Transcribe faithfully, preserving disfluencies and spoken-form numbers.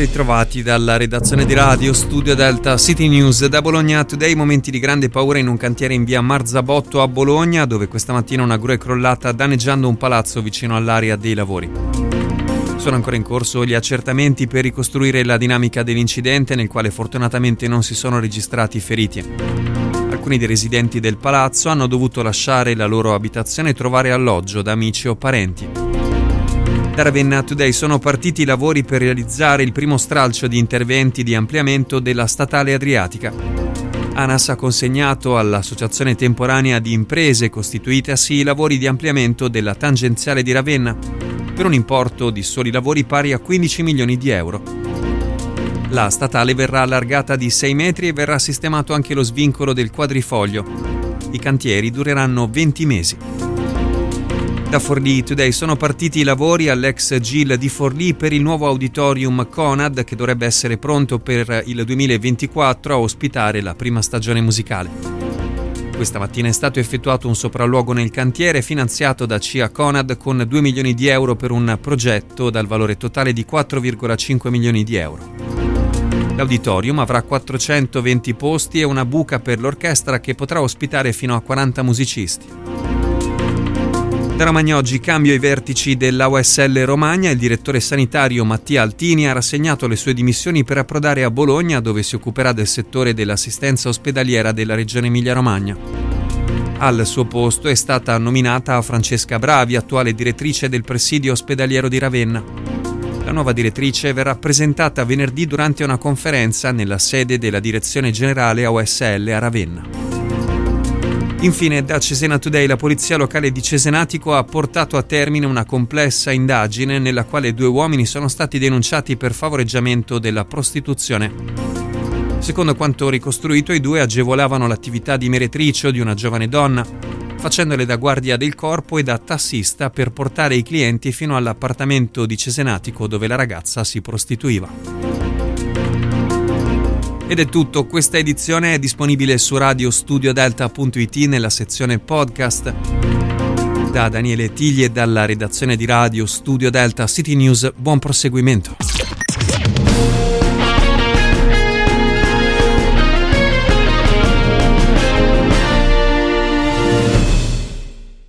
ritrovati dalla redazione di Radio Studio Delta City News. Da Bologna Today, momenti di grande paura in un cantiere in via Marzabotto a Bologna, dove questa mattina una gru è crollata danneggiando un palazzo vicino all'area dei lavori. Sono ancora in corso gli accertamenti per ricostruire la dinamica dell'incidente, nel quale fortunatamente non si sono registrati feriti. Alcuni dei residenti del palazzo hanno dovuto lasciare la loro abitazione e trovare alloggio da amici o parenti. Da Ravenna Today sono partiti i lavori per realizzare il primo stralcio di interventi di ampliamento della statale Adriatica. ANAS ha consegnato all'Associazione Temporanea di Imprese Costituitasi i lavori di ampliamento della tangenziale di Ravenna, per un importo di soli lavori pari a quindici milioni di euro. La statale verrà allargata di sei metri e verrà sistemato anche lo svincolo del quadrifoglio. I cantieri dureranno venti mesi. Da Forlì Today sono partiti i lavori all'ex G I L di Forlì per il nuovo auditorium Conad, che dovrebbe essere pronto per il duemilaventiquattro a ospitare la prima stagione musicale. Questa mattina è stato effettuato un sopralluogo nel cantiere finanziato da C I A Conad con due milioni di euro per un progetto dal valore totale di quattro virgola cinque milioni di euro. L'auditorium avrà quattrocentoventi posti e una buca per l'orchestra che potrà ospitare fino a quaranta musicisti. Da Romagna oggi cambio ai vertici dell'A O S L Romagna. Il direttore sanitario Mattia Altini ha rassegnato le sue dimissioni per approdare a Bologna, dove si occuperà del settore dell'assistenza ospedaliera della regione Emilia-Romagna. Al suo posto è stata nominata Francesca Bravi, attuale direttrice del presidio ospedaliero di Ravenna. La nuova direttrice verrà presentata venerdì durante una conferenza nella sede della direzione generale A O S L a Ravenna. Infine, da Cesena Today, la polizia locale di Cesenatico ha portato a termine una complessa indagine nella quale due uomini sono stati denunciati per favoreggiamento della prostituzione. Secondo quanto ricostruito, i due agevolavano l'attività di meretricio di una giovane donna, facendole da guardia del corpo e da tassista per portare i clienti fino all'appartamento di Cesenatico dove la ragazza si prostituiva. Ed è tutto, questa edizione è disponibile su radiostudiodelta punto it nella sezione podcast. Da Daniele Tigli e dalla redazione di Radio Studio Delta City News, buon proseguimento.